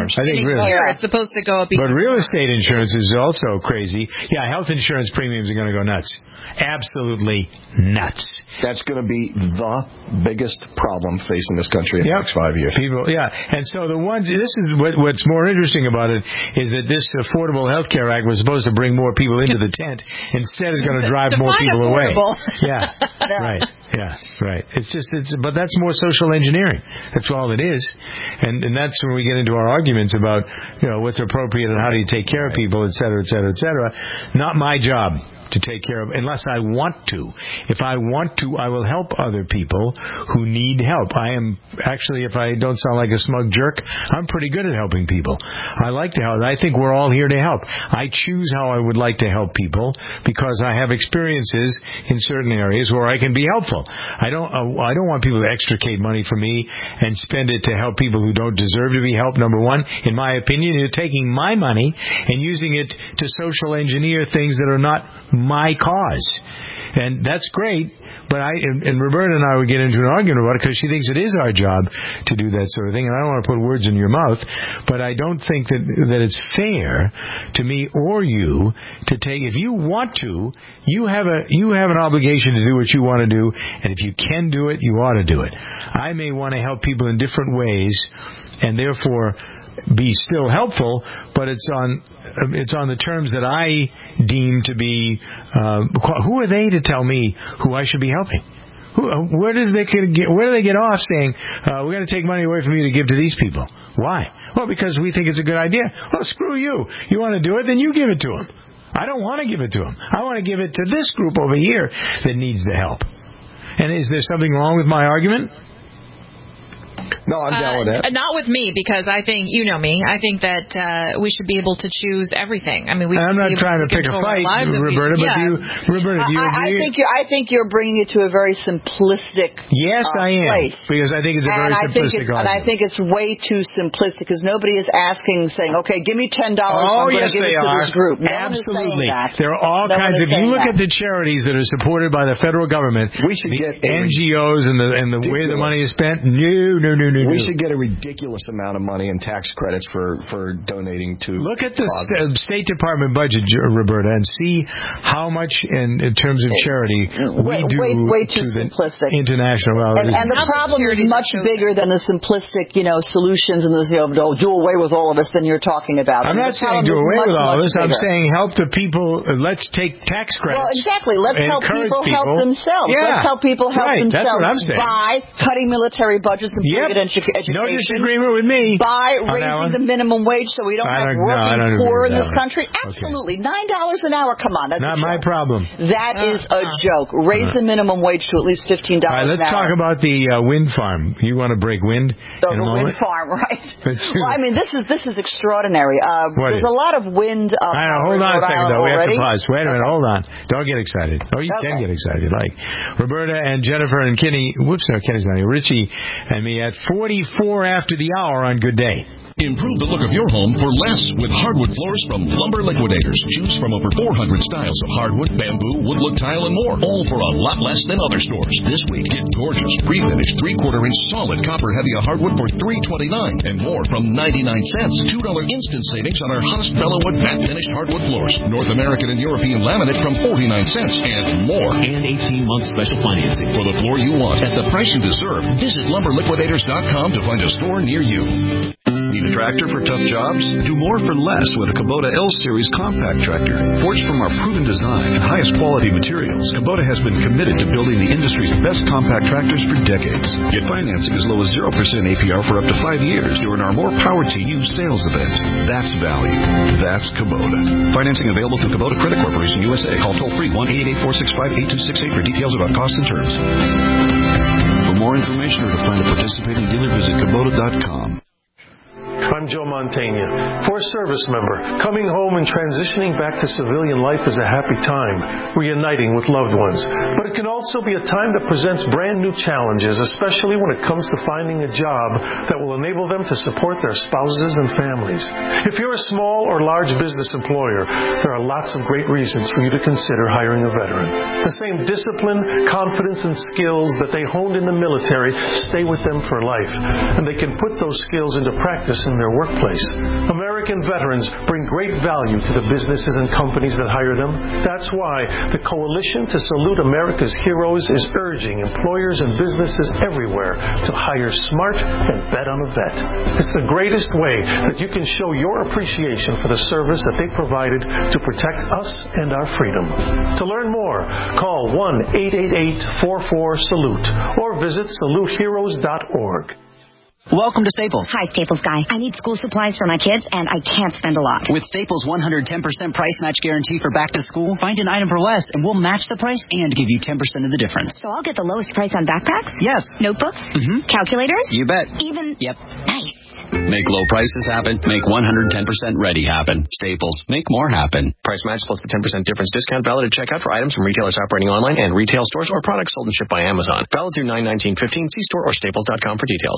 it's supposed to go up. But real estate insurance is also crazy. Yeah, health insurance premiums are going to go nuts. Absolutely nuts. That's going to be the biggest problem facing this country in the next 5 years. And so this is what's more interesting about it is that this Affordable Health Care Act was supposed to bring more people into the tent. Instead, it's going to drive more people away. Yeah, right. Yeah, right. But that's more social engineering. That's all it is. And that's when we get into our arguments about, what's appropriate and how do you take care of people, et cetera, et cetera, et cetera. Not my job to take care of, unless I want to. If I want to, I will help other people who need help. I am actually, if I don't sound like a smug jerk, I'm pretty good at helping people. I like to help. I think we're all here to help. I choose how I would like to help people because I have experiences in certain areas where I can be helpful. I don't want people to extricate money from me and spend it to help people who don't deserve to be helped. Number one, in my opinion, you're taking my money and using it to social engineer things that are not my cause. And that's great, but Roberta and I would get into an argument about it because she thinks it is our job to do that sort of thing, and I don't want to put words in your mouth, but I don't think that it's fair to me or you to take, if you want to, you have an obligation to do what you want to do, and if you can do it, you ought to do it. I may want to help people in different ways, and therefore be still helpful, but it's on the terms that I deem to be. Who are they to tell me who I should be helping? Where do they get off saying we're going to take money away from you to give to these people? Why? Well, because we think it's a good idea. Well, screw you. You want to do it, then you give it to them. I don't want to give it to them. I want to give it to this group over here that needs the help. And is there something wrong with my argument? No, I'm down with that. Not with me, because I think, you know me, I think that we should be able to choose everything. I mean, I'm not trying to pick a fight, Roberta, but do you agree? I think you're bringing it to a very simplistic Yes, I am, place. Because I think it's a very simplistic argument. And I think it's way too simplistic, because nobody is saying, okay, give me $10, I'm going to give it to this group. No Absolutely. One is saying that. There are all kinds of, you look at the charities that are supported by the federal government, we should get NGOs and the way the money is spent. No. We should get a ridiculous amount of money in tax credits for donating to. Look at the State Department budget, Roberta, and see how much in terms of charity we do way too to simplistic. The international. And the problem is much bigger than the simplistic, solutions and do away with all of us than you're talking about. I'm not saying do away with all of us. I'm saying help the people. Let's take tax credits. Well, exactly. Let's help people help themselves. Yeah. Let's help people help themselves That's what I'm saying. by cutting military budgets and putting it in education. No disagreement with me. By raising the minimum wage so we don't have working poor in this country. Absolutely. $9 an hour. Come on. That's not my problem. That is a joke. Raise the minimum wage to at least $15 an hour. Let's talk about the wind farm. You want to break wind? The wind farm, right? Well, I mean, this is extraordinary. There's a lot of wind up hold on a second, though. We have to pause. Wait a minute. Hold on. Don't get excited. Oh, you can get excited. Like Roberta and Jennifer and Kenny. Whoops, no, Kenny's not here. Richie and me at 44 after the hour on Good Day. Improve the look of your home for less with hardwood floors from Lumber Liquidators. Choose from over 400 styles of hardwood, bamboo, wood look tile, and more. All for a lot less than other stores. This week, get gorgeous, pre-finished 3/4-inch solid copper heavy hardwood for $3.29 and more from 99 cents. $2 instant savings on our hottest Bellawood matte finished hardwood floors. North American and European laminate from 49 cents and more. And 18-month special financing for the floor you want at the price you deserve. Visit LumberLiquidators.com to find a store near you. Need a tractor for tough jobs? Do more for less with a Kubota L-Series compact tractor. Forged from our proven design and highest quality materials, Kubota has been committed to building the industry's best compact tractors for decades. Get financing as low as 0% APR for up to 5 years during our More Power to You sales event. That's value. That's Kubota. Financing available through Kubota Credit Corporation USA. Call toll-free 1-888-465-8268 for details about costs and terms. For more information or to find a participating dealer, visit Kubota.com. I'm Joe Mantegna. For a service member, coming home and transitioning back to civilian life is a happy time, reuniting with loved ones. But it can also be a time that presents brand new challenges, especially when it comes to finding a job that will enable them to support their spouses and families. If you're a small or large business employer, there are lots of great reasons for you to consider hiring a veteran. The same discipline, confidence, and skills that they honed in the military stay with them for life, and they can put those skills into practice in their workplace. American veterans bring great value to the businesses and companies that hire them. That's why the Coalition to Salute America's Heroes is urging employers and businesses everywhere to hire smart and bet on a vet. It's the greatest way that you can show your appreciation for the service that they provided to protect us and our freedom. To learn more, call 1-888-44-SALUTE or visit saluteheroes.org. Welcome to Staples. Hi, Staples guy. I need school supplies for my kids, and I can't spend a lot. With Staples' 110% price match guarantee for back to school, find an item for less, and we'll match the price and give you 10% of the difference. So I'll get the lowest price on backpacks? Yes. Notebooks? Mm-hmm. Calculators? You bet. Even? Yep. Nice. Make low prices happen. Make 110% ready happen. Staples. Make more happen. Price match plus the 10% difference discount valid at checkout for items from retailers operating online and retail stores or products sold and shipped by Amazon. Valid through 9/19/15. See store or staples.com for details.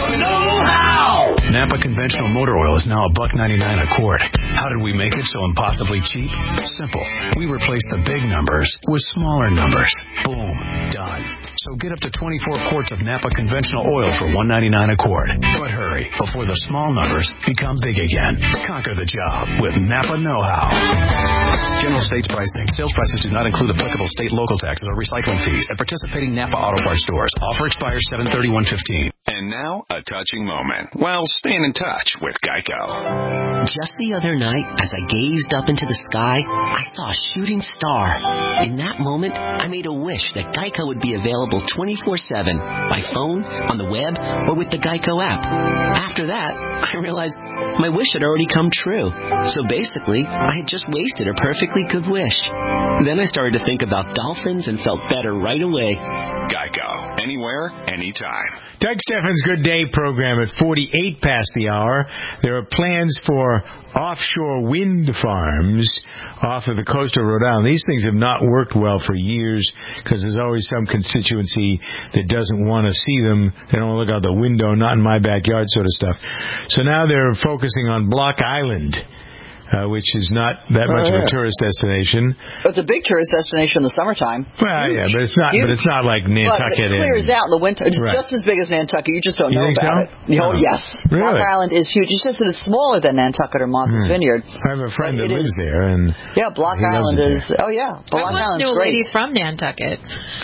Know-how! Napa conventional motor oil is now $1.99 a quart. How did we make it so impossibly cheap? Simple. We replaced the big numbers with smaller numbers. Boom. Done. So get up to 24 quarts of Napa conventional oil for $1.99 a quart. But hurry, before the small numbers become big again. Conquer the job with Napa Know-How. General States pricing. Sales prices do not include applicable state, local taxes, or recycling fees at participating Napa Auto Parts stores. Offer expires 7/31/15. And now, a touching moment while staying in touch with Geico. Just the other night, as I gazed up into the sky, I saw a shooting star. In that moment, I made a wish that Geico would be available 24/7 by phone, on the web, or with the Geico app. After that, I realized my wish had already come true. So basically, I had just wasted a perfectly good wish. Then I started to think about dolphins and felt better right away. Geico. Anywhere, anytime. Doug Steffens' Good Day program at 48 past the hour. There are plans for offshore wind farms off of the coast of Rhode Island. These things have not worked well for years because there's always some constituency that doesn't want to see them. They don't want to look out the window, not in my backyard sort of stuff. So now they're focusing on Block Island, which is not that much of a tourist destination. It's a big tourist destination in the summertime. Well, yeah, but it's not. Huge. But it's not like Nantucket. But it clears out in the winter. It's just as big as Nantucket. You just don't know about it. Oh, yes. Really? Block Island is huge. It's just that it's smaller than Nantucket or Martha's Vineyard. I have a friend that lives there, and Block Island is. Oh yeah, Block Island is great. I once knew a lady from Nantucket.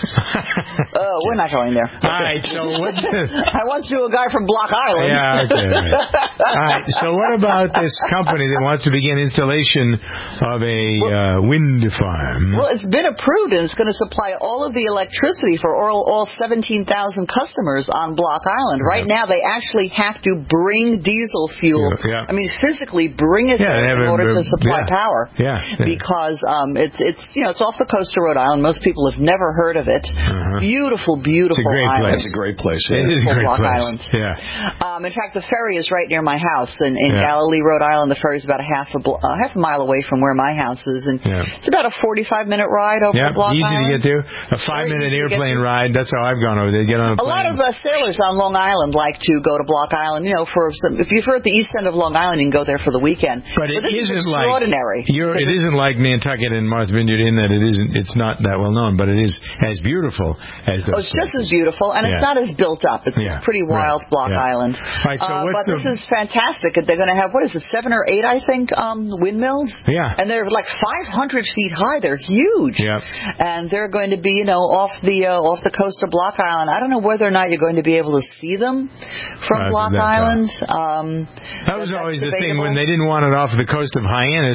We're not going there. All right. So what's I once knew a guy from Block Island. Yeah. Okay. Right. All right. So what about this company that wants to begin installation of a wind farm? Well, it's been approved, and it's going to supply all of the electricity for all 17,000 customers on Block Island. Right now, they actually have to bring diesel fuel. Yeah. I mean, physically bring it there in order to supply power. Yeah. Because it's off the coast of Rhode Island. Most people have never heard of it. Beautiful, beautiful island. It's a great place. It is a great Block place. Island. Yeah. In fact, the ferry is right near my house in Galilee, Rhode Island. The ferry is about half a mile away from where my house is, and it's about a 45-minute ride over to Block easy Island. to get to. A 5-minute airplane ride. That's how I've gone over there. Get on a plane. A lot of sailors on Long Island like to go to Block Island. If you're at the east end of Long Island, you can go there for the weekend. But it isn't extraordinary. It isn't like Nantucket and Martha's Vineyard in that it's not that well known, but it is as beautiful as those. It's just as beautiful, and it's not as built up. It's pretty wild, Block Island. Right, so but this is fantastic. They're going to have 7 or 8, I think, windmills. Yeah. And they're like 500 feet high. They're huge. Yeah. And they're going to be, off the coast of Block Island. I don't know whether or not you're going to be able to see them from Block Island. That was always the thing when they didn't want it off the coast of Hyannis.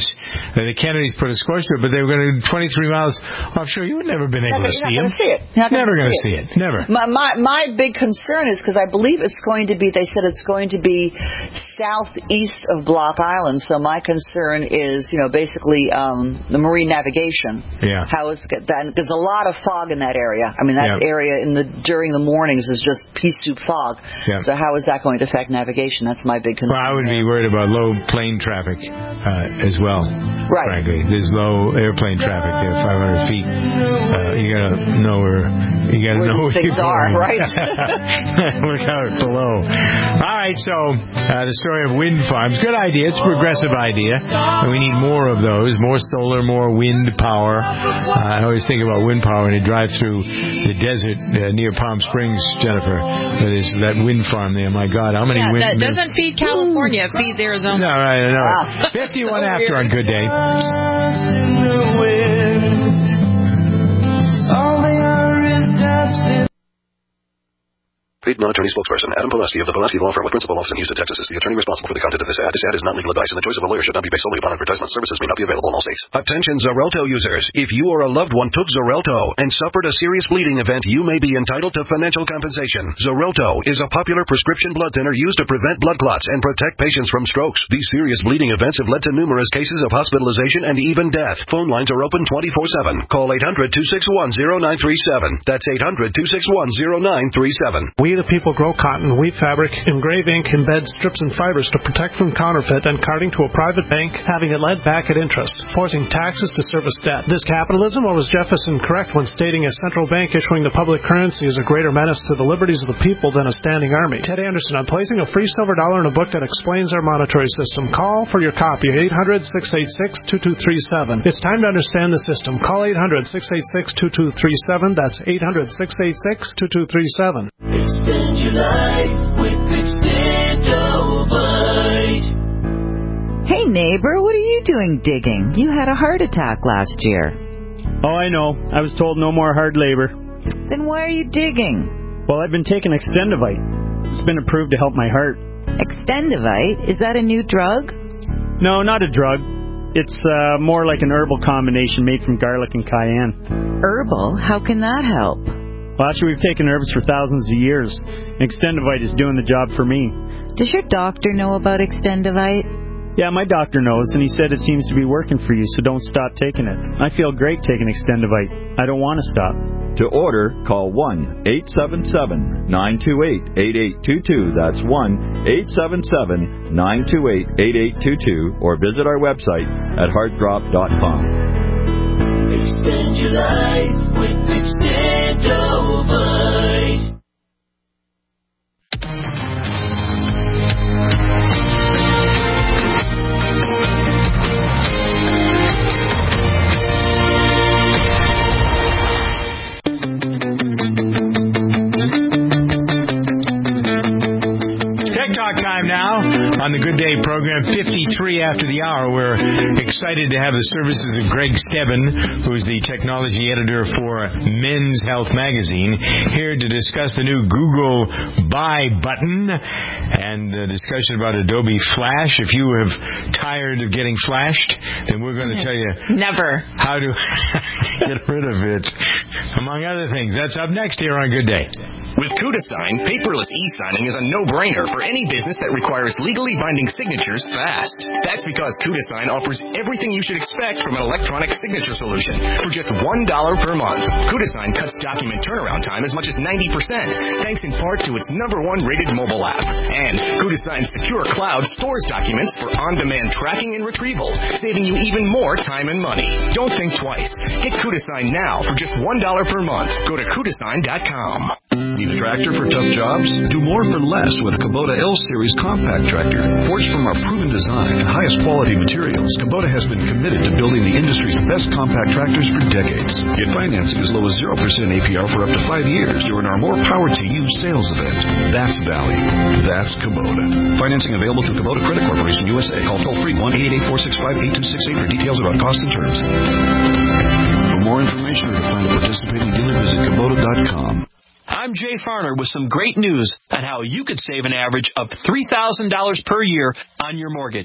The Kennedys put a scorch to it, but they were going to do 23 miles offshore. You would never been able to see them. Never going to see it. Never. My big concern is because I believe it's going to be, they said it's going to be southeast of Block Island. So my concern is, basically the marine navigation. Yeah. How is that? There's a lot of fog in that area. I mean, that area during the mornings is just pea soup fog. Yeah. So how is that going to affect navigation? That's my big concern. Well, I would be worried about low plane traffic as well. Right. Frankly, there's low airplane traffic there, 500 feet. You gotta know where these things are, right? Look out below. All right, so the story of wind farms. Good idea. It's a progressive idea, and we need more of those. More solar, more wind power. I always think about wind power when you drive through the desert near Palm Springs, Jennifer. There's that wind farm there. My God, how many wind? That doesn't feed California. It feeds Arizona. No, right, I know. 51 after on Good Day. Paid non-attorney spokesperson Adam Pulaski of the Pulaski Law Firm with principal office in Houston, Texas is the attorney responsible for the content of this ad. This ad is not legal advice, and the choice of a lawyer should not be based solely upon advertisement. Services may not be available in all states. Attention Xarelto users. If you or a loved one took Xarelto and suffered a serious bleeding event, you may be entitled to financial compensation. Xarelto is a popular prescription blood thinner used to prevent blood clots and protect patients from strokes. These serious bleeding events have led to numerous cases of hospitalization and even death. Phone lines are open 24/7. Call 800-261-0937. That's 800-261-0937. We the people grow cotton, weave fabric, engrave ink, embed strips and fibers to protect from counterfeit and carting to a private bank, having it lent back at interest, forcing taxes to service debt. This capitalism, or was Jefferson correct when stating a central bank issuing the public currency is a greater menace to the liberties of the people than a standing army? Ted Anderson, I'm placing a free silver dollar in a book that explains our monetary system. Call for your copy, 800-686-2237. It's time to understand the system. Call 800-686-2237. That's 800-686-2237. Expand your life with Extendovite. Hey neighbor, what are you doing digging? You had a heart attack last year. Oh, I know. I was told no more hard labor. Then why are you digging? Well, I've been taking Extendovite. It's been approved to help my heart. Extendovite? Is that a new drug? No, not a drug. It's more like an herbal combination made from garlic and cayenne. Herbal? How can that help? Well, actually, we've taken herbs for thousands of years. Extendovite is doing the job for me. Does your doctor know about Extendovite? Yeah, my doctor knows, and he said it seems to be working for you, so don't stop taking it. I feel great taking Extendovite. I don't want to stop. To order, call 1-877-928-8822. That's 1-877-928-8822, or visit our website at heartdrop.com. Expand your life with Extendovite. Now on the Good Day program, 53 after the hour. We're excited to have the services of Greg Stebbin, who's the technology editor for Men's Health magazine, here to discuss the new Google Buy button and the discussion about Adobe Flash. If you have tired of getting flashed, then we're going to tell you never how to get rid of it, among other things. That's up next here on Good Day. With CudaSign, paperless e-signing is a no-brainer for any business that requires legally binding signatures fast. That's because CudaSign offers everything you should expect from an electronic signature solution for just $1 per month. CudaSign cuts document turnaround time as much as 90%, thanks in part to its #1 rated mobile app. And CudaSign's secure cloud stores documents for on-demand tracking and retrieval, saving you even more time and money. Don't think twice. Get CudaSign now for just $1 per month. Go to CudaSign.com. Need a tractor for tough jobs? Do more for less with a Kubota L-Series compact tractor. Forged from our proven design and highest quality materials, Kubota has been committed to building the industry's best compact tractors for decades. Get financing as low as 0% APR for up to 5 years during our More Power to You sales event. That's value. That's Kubota. Financing available through Kubota Credit Corporation USA. Call toll-free 1-888-465-8268 for details about cost and terms. For more information or to find a participating dealer, visit Kubota.com. I'm Jay Farner with some great news on how you could save an average of $3,000 per year on your mortgage.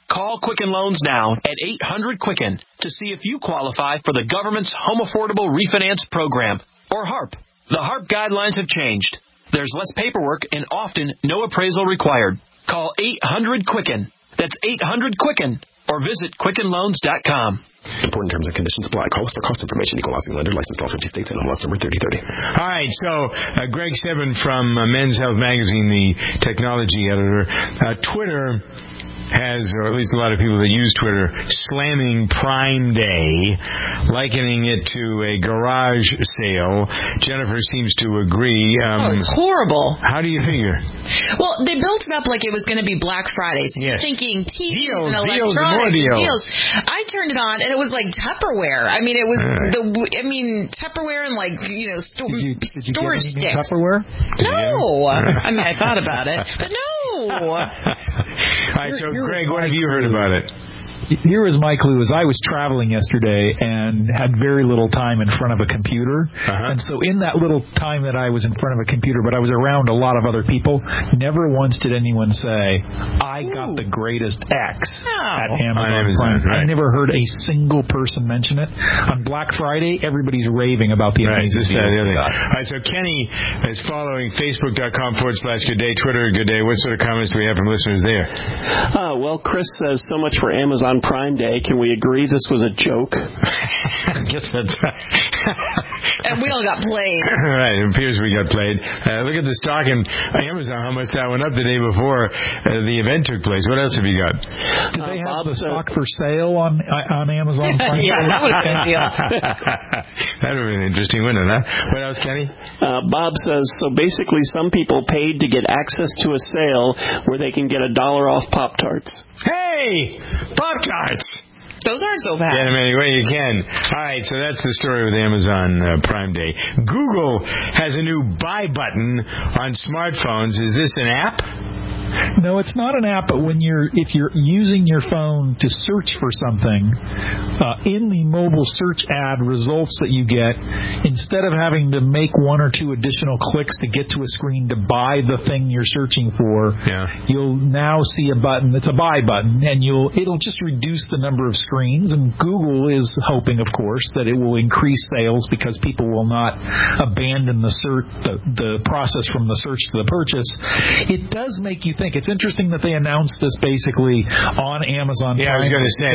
Call Quicken Loans now at 800-QUICKEN to see if you qualify for the government's Home Affordable Refinance Program, or HARP. The HARP guidelines have changed. There's less paperwork and often no appraisal required. Call 800-QUICKEN. That's 800-QUICKEN. Or visit QuickenLoans.com. Important terms and conditions apply. Call us for cost information. Equal housing lender. Licensed all 50 states. NMLS number 3030. All right. So Greg Stebbin from Men's Health Magazine, the technology editor. Twitter has, or at least a lot of people that use Twitter, slamming Prime Day, likening it to a garage sale. Jennifer seems to agree. It's horrible. How do you figure? Well, they built it up like it was going to be Black Friday, thinking TVs and electronics deals. I turned it on and it was like Tupperware. I mean, it was Tupperware and storage sticks. Tupperware? No. I mean, I thought about it, but no. All right, so Greg, what have you heard about it? Here is my clue. Is I was traveling yesterday and had very little time in front of a computer. And so in that little time that I was in front of a computer, but I was around a lot of other people, never once did anyone say, I got the greatest X at Amazon Prime. Right. I never heard a single person mention it. On Black Friday, everybody's raving about the amazing deal. All right, so Kenny is following Facebook.com/Good Day, Twitter Good Day. What sort of comments do we have from listeners there? Well, Chris says, so much for Amazon Prime Day. Can we agree this was a joke? I guess that's right. And we all got played. Right, it appears we got played. Look at the stock in Amazon, how much that went up the day before the event took place. What else have you got? Did they have the stock for sale on Amazon Prime? Yeah, that would have been a deal. That would have been an interesting window, huh? What else, Kenny? Bob says, so basically some people paid to get access to a sale where they can get $1 off Pop-Tarts. Hey! Pop-Tarts! Those aren't so bad. Get them any way you can. All right, so that's the story with Amazon Prime Day. Google has a new buy button on smartphones. Is this an app? No, it's not an app, but if you're using your phone to search for something, in the mobile search ad results that you get, instead of having to make one or two additional clicks to get to a screen to buy the thing you're searching for, you'll now see a button. It's a buy button, and it'll just reduce the number of screens, and Google is hoping, of course, that it will increase sales because people will not abandon the process from the search to the purchase. It does make you think. It's interesting that they announced this basically on Amazon Prime. I was going to say.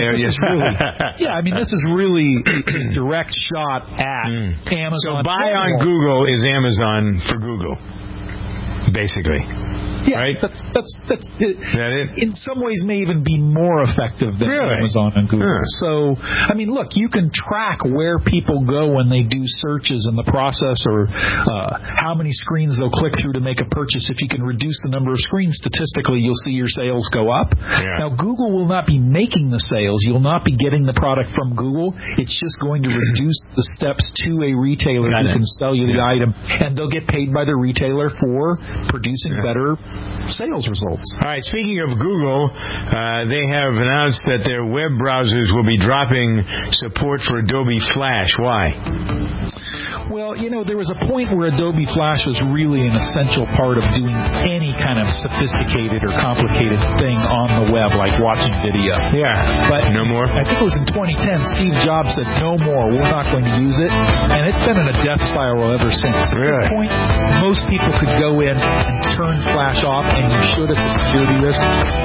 This is really a direct shot at Amazon. So buy on Google is Amazon for Google, basically. Yeah, right? That's it. In some ways may even be more effective than Amazon and Google. So, look, you can track where people go when they do searches in the process, or how many screens they'll click through to make a purchase. If you can reduce the number of screens, statistically, you'll see your sales go up. Now, Google will not be making the sales. You'll not be getting the product from Google. It's just going to reduce the steps to a retailer who can sell you the item, and they'll get paid by the retailer for producing better sales results. All right, speaking of Google, they have announced that their web browsers will be dropping support for Adobe Flash. Why? Well, there was a point where Adobe Flash was really an essential part of doing any kind of sophisticated or complicated thing on the web, like watching video. Yeah, but no more? I think it was in 2010, Steve Jobs said, no more, we're not going to use it. And it's been in a death spiral ever since. At this point, most people could go in and turn Flash off, and you should at the security risk.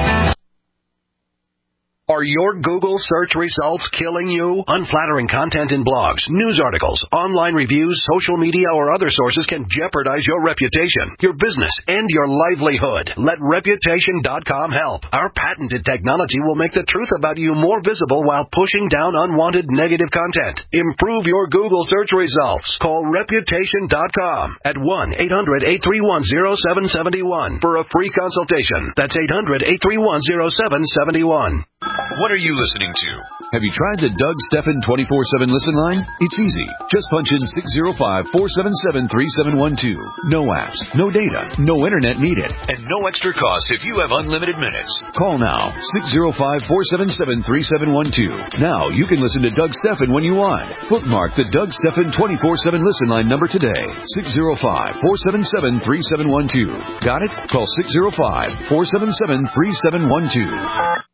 Are your Google search results killing you? Unflattering content in blogs, news articles, online reviews, social media, or other sources can jeopardize your reputation, your business, and your livelihood. Let Reputation.com help. Our patented technology will make the truth about you more visible while pushing down unwanted negative content. Improve your Google search results. Call Reputation.com at 1-800-831-0771 for a free consultation. That's 800-831-0771. What are you listening to? Have you tried the Doug Stephan 24/7 listen line? It's easy. Just punch in 605-477-3712. No apps, no data, no internet needed, and no extra cost if you have unlimited minutes. Call now, 605-477-3712. Now you can listen to Doug Stephan when you want. Bookmark the Doug Stephan 24/7 listen line number today. 605-477-3712. Got it? Call 605-477-3712.